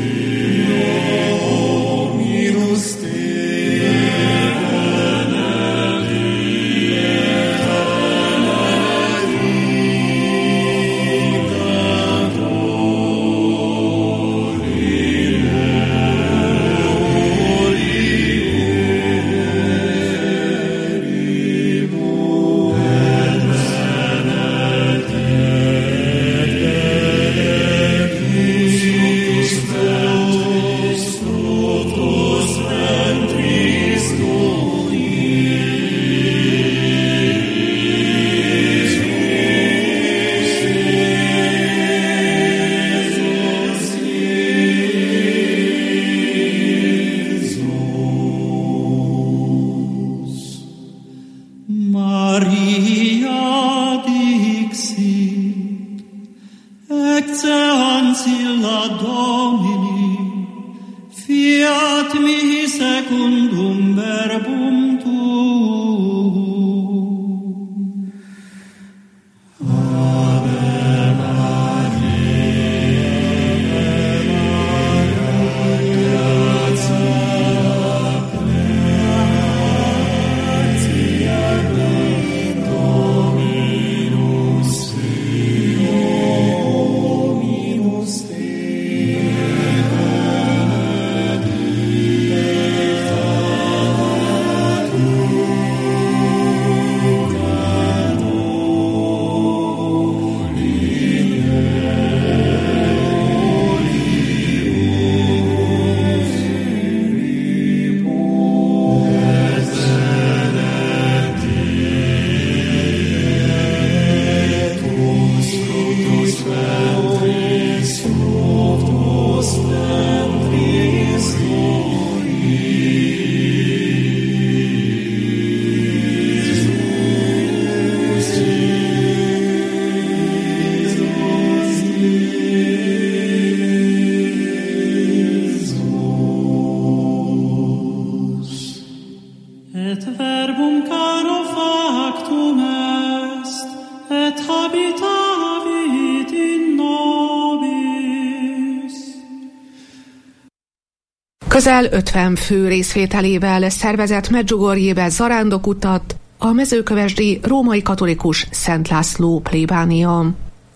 Közel 50 fő részvételével szervezett Medjugorjébe zarándokutat a mezőkövesdi római katolikus Szent László plébánia.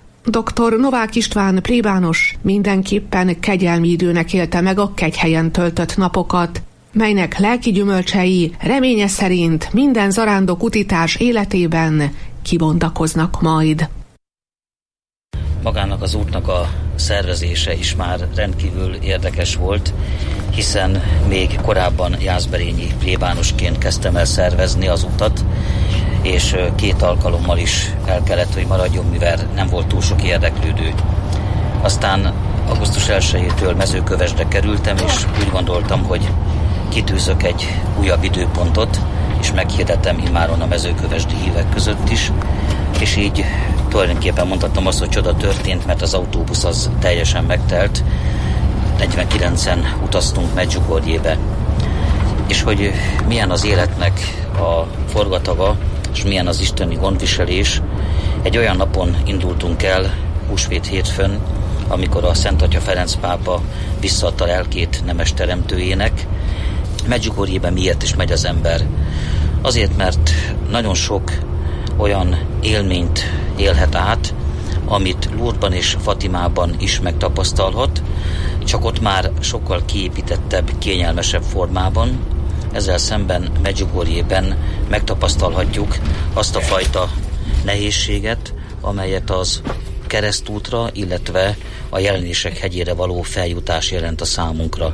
Dr. Novák István plébános mindenképpen kegyelmi időnek élte meg a Kegyhelyen töltött napokat, melynek lelki gyümölcsei reménye szerint minden zarándokutitás életében kibontakoznak majd. Magának az útnak a szervezése is már rendkívül érdekes volt, hiszen még korábban jászberényi plébánosként kezdtem el szervezni az utat, és 2 alkalommal is el kellett, hogy maradjon, mivel nem volt túl sok érdeklődő. Aztán augusztus 1-től Mezőkövesdre kerültem, és úgy gondoltam, hogy kitűzök egy újabb időpontot, és meghirdetem immáron a mezőkövesdi hívek között is, és így tulajdonképpen mondhatom azt, hogy csoda történt, mert az autóbusz az teljesen megtelt. 49-en utaztunk Medjugorjébe. És hogy milyen az életnek a forgataga, és milyen az isteni gondviselés, egy olyan napon indultunk el, húsvét hétfőn, amikor a Szent Atya Ferenc pápa visszaadta lelkét nemes teremtőjének. Medjugorjébe miért is megy az ember? Azért, mert nagyon sok olyan élményt élhet át, amit Lourdesban és Fatimában is megtapasztalhat, csak ott már sokkal kiépítettebb, kényelmesebb formában. Ezzel szemben Medjugorjében megtapasztalhatjuk azt a fajta nehézséget, amelyet az keresztútra, illetve a Jelenések hegyére való feljutás jelent a számunkra.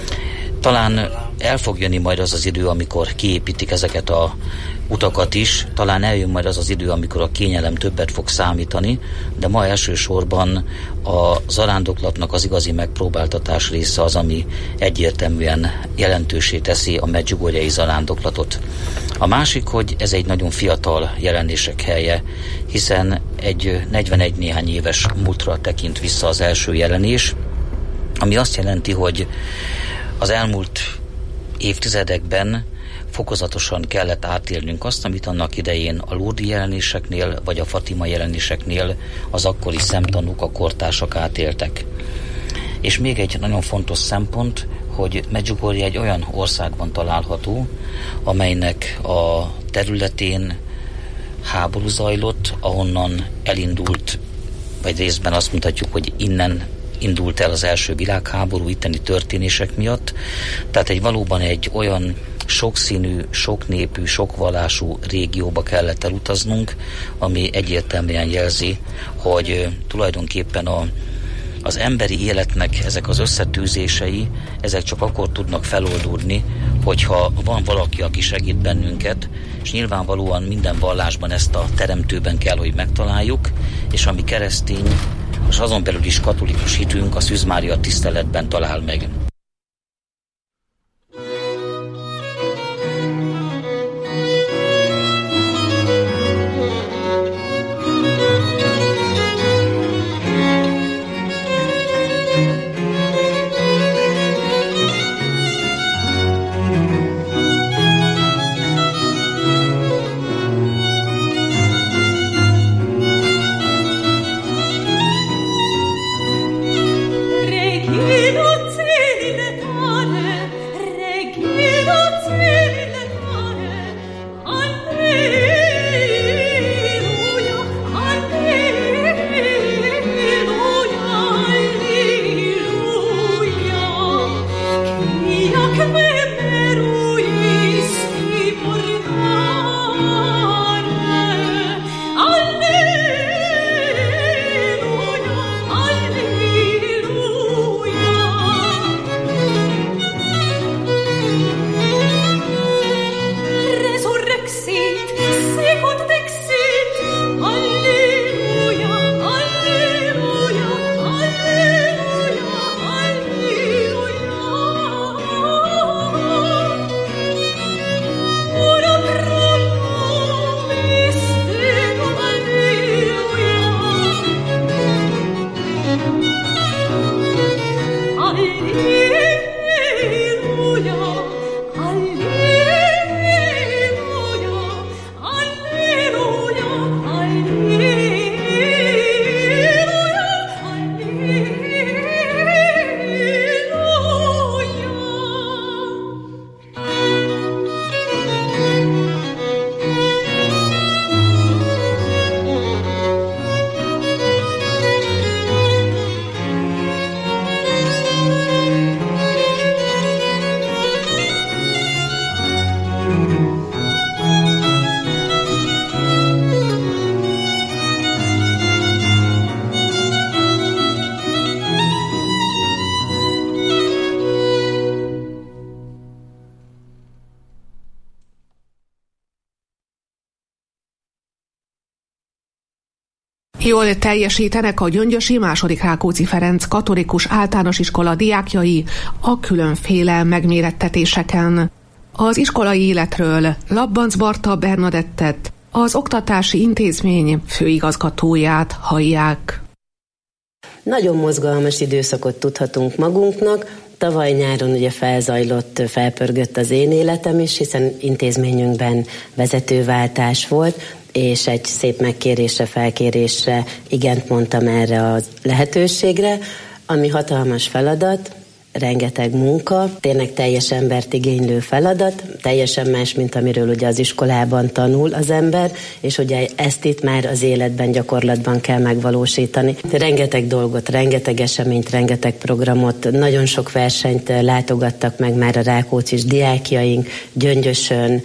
Talán el fog jönni majd az az idő, amikor kiépítik ezeket a utakat is, talán eljön majd az az idő, amikor a kényelem többet fog számítani, de ma elsősorban a zarándoklatnak az igazi megpróbáltatás része az, ami egyértelműen jelentőssé teszi a medjugorjei zarándoklatot. A másik, hogy ez egy nagyon fiatal Jelenések helye, hiszen egy 41 néhány éves múltra tekint vissza az első jelenés, ami azt jelenti, hogy az elmúlt évtizedekben fokozatosan kellett átélnünk azt, amit annak idején a Lourdes jelenéseknél, vagy a Fatima jelenéseknél az akkori szemtanúk, a kortársak átéltek. És még egy nagyon fontos szempont, hogy Medjugorje egy olyan országban található, amelynek a területén háború zajlott, ahonnan elindult, vagy részben azt mondhatjuk, hogy innen indult el az első világháború itteni történések miatt. Tehát valóban egy olyan sokszínű, soknépű, sokvallású régióba kellett elutaznunk, ami egyértelműen jelzi, hogy tulajdonképpen az emberi életnek ezek az összetűzései, ezek csak akkor tudnak feloldódni, hogyha van valaki, aki segít bennünket, és nyilvánvalóan minden vallásban ezt a teremtőben kell, hogy megtaláljuk, és ami keresztény, és azon belül is katolikus hitünk a Szűz Mária tiszteletben talál meg. Regino Celi Jól teljesítenek a gyöngyösi II. Rákóczi Ferenc katolikus általános iskola diákjai a különféle megmérettetéseken. Az iskolai életről Labbanc Barta Bernadettet, az oktatási intézmény főigazgatóját hallják. Nagyon mozgalmas időszakot tudhatunk magunknak. Tavaly nyáron ugye felpörgött az én életem is, hiszen intézményünkben vezetőváltás volt, és egy szép felkérésre igent mondtam erre a lehetőségre, ami hatalmas feladat, rengeteg munka, tényleg teljes embert igénylő feladat, teljesen más, mint amiről ugye az iskolában tanul az ember, és ugye ezt itt már az életben, gyakorlatban kell megvalósítani. Rengeteg dolgot, rengeteg eseményt, rengeteg programot, nagyon sok versenyt látogattak meg már a rákóczis diákjaink, Gyöngyösön,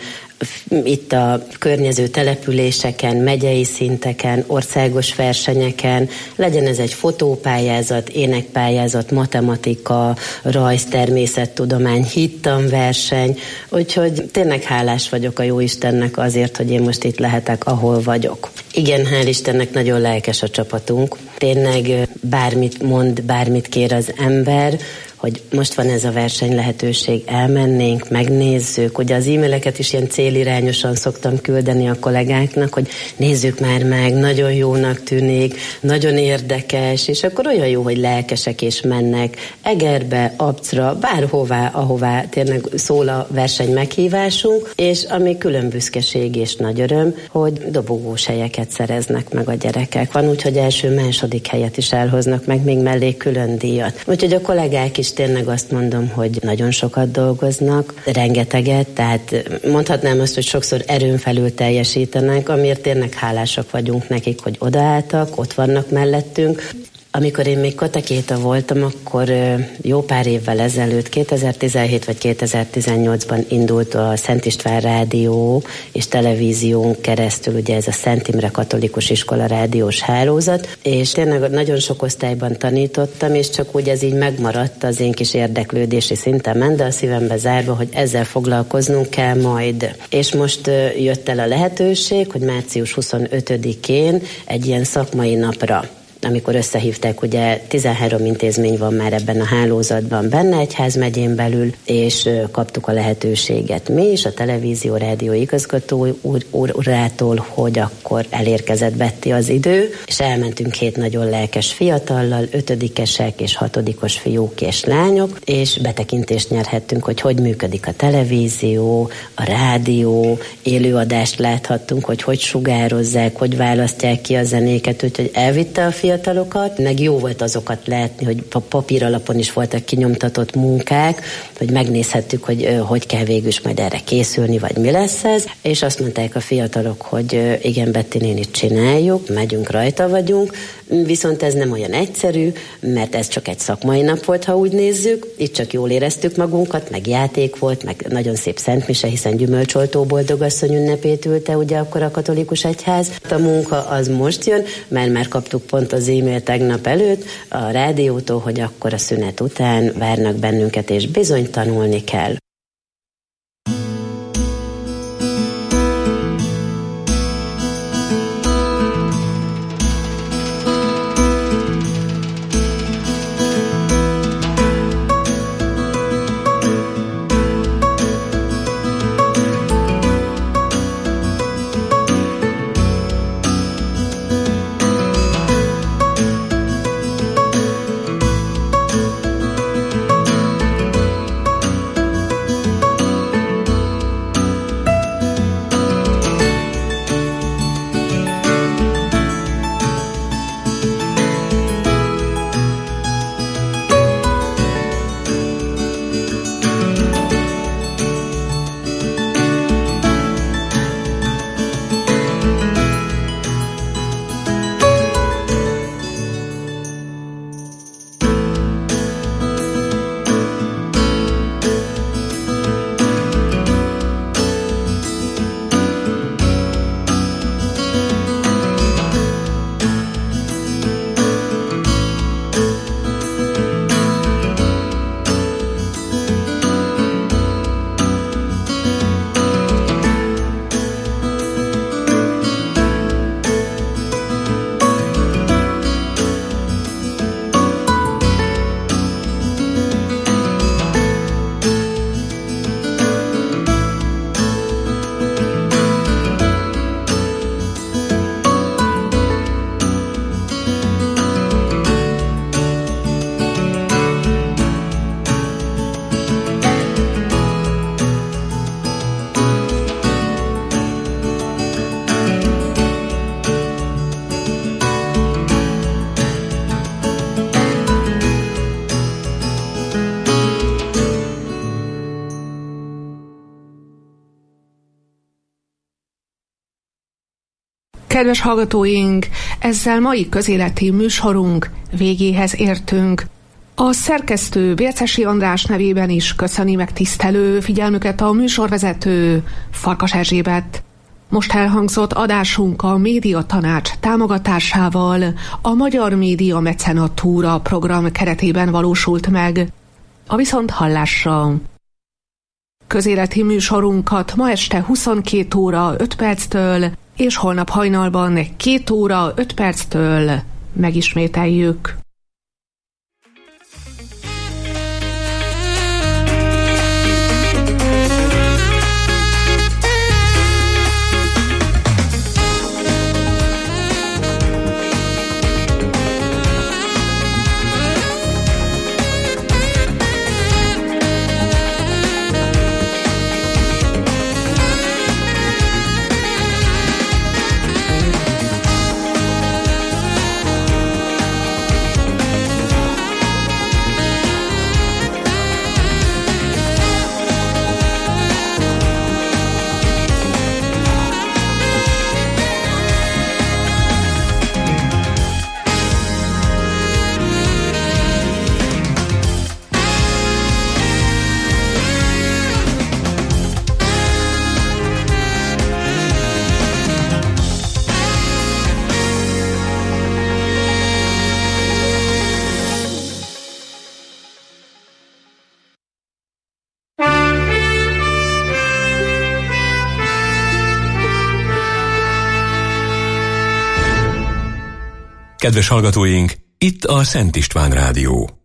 itt a környező településeken, megyei szinteken, országos versenyeken, legyen ez egy fotópályázat, énekpályázat, matematika, rajz, természettudomány, hittanverseny, úgyhogy tényleg hálás vagyok a Jóistennek azért, hogy én most itt lehetek, ahol vagyok. Igen, hál' Istennek nagyon lelkes a csapatunk. Tényleg bármit mond, bármit kér az ember, hogy most van ez a verseny lehetőség, elmennénk, megnézzük. Ugye az e-maileket is ilyen célirányosan szoktam küldeni a kollégáknak, hogy nézzük már meg, nagyon jónak tűnik, nagyon érdekes, és akkor olyan jó, hogy lelkesek és mennek Egerbe, Abcra, bárhová, ahová tényleg szól a verseny meghívásunk, és ami külön büszkeség és nagy öröm, hogy dobogós helyeket szereznek meg a gyerekek. Van úgy, hogy első-második helyet is elhoznak meg, még mellé külön díjat. Úgyhogy a kollégák is tényleg azt mondom, hogy nagyon sokat dolgoznak, rengeteget, tehát mondhatnám azt, hogy sokszor erőn felül teljesítenek, amiért tényleg hálásak vagyunk nekik, hogy odaálltak, ott vannak mellettünk. Amikor én még katekéta voltam, akkor jó pár évvel ezelőtt, 2017 vagy 2018-ban indult a Szent István Rádió és Televízión keresztül, ugye ez a Szent Imre Katolikus Iskola rádiós hálózat, és tényleg nagyon sok osztályban tanítottam, és csak úgy ez így megmaradt az én kis érdeklődési szintemen, de a szívembe zárva, hogy ezzel foglalkoznunk kell majd. És most jött el a lehetőség, hogy március 25-én egy ilyen szakmai napra, amikor összehívták, ugye 13 intézmény van már ebben a hálózatban benne egyházmegyén belül, és kaptuk a lehetőséget mi is, a Televízió Rádió igazgató úrától, hogy akkor elérkezett Betty az idő, és elmentünk 2 nagyon lelkes fiatallal, 5-esek és 6-os fiúk és lányok, és betekintést nyerhettünk, hogy működik a televízió, a rádió, élőadást láthattunk, hogy sugározzák, hogy választják ki a zenéket, úgyhogy elvitte a fiatalokat, meg jó volt azokat látni, hogy papír alapon is voltak kinyomtatott munkák, hogy megnézhettük, hogy kell végül is majd erre készülni, vagy mi lesz ez, és azt mondták a fiatalok, hogy igen, Betty nénit csináljuk, megyünk, rajta vagyunk, viszont ez nem olyan egyszerű, mert ez csak egy szakmai nap volt, ha úgy nézzük, itt csak jól éreztük magunkat, meg játék volt, meg nagyon szép szentmise, hiszen Gyümölcsoltó Boldogasszony ünnepét ülte ugye akkor a katolikus egyház. A munka az most jön, mert már kaptuk pont az e-mail tegnap előtt a rádiótól, hogy akkor a szünet után várnak bennünket, és bizony tanulni kell. Kedves hallgatóink, ezzel mai közéleti műsorunk végéhez értünk. A szerkesztő Bércesi András nevében is köszöni megtisztelő figyelmüket a műsorvezető Farkas Erzsébet. Most elhangzott adásunk a Média Tanács támogatásával a Magyar Média Mecenatúra program keretében valósult meg. A viszonthallásra! Közéleti műsorunkat ma este 22 óra 5 perctől és holnap hajnalban 2 óra 5 perctől megismételjük. Kedves hallgatóink, itt a Szent István Rádió.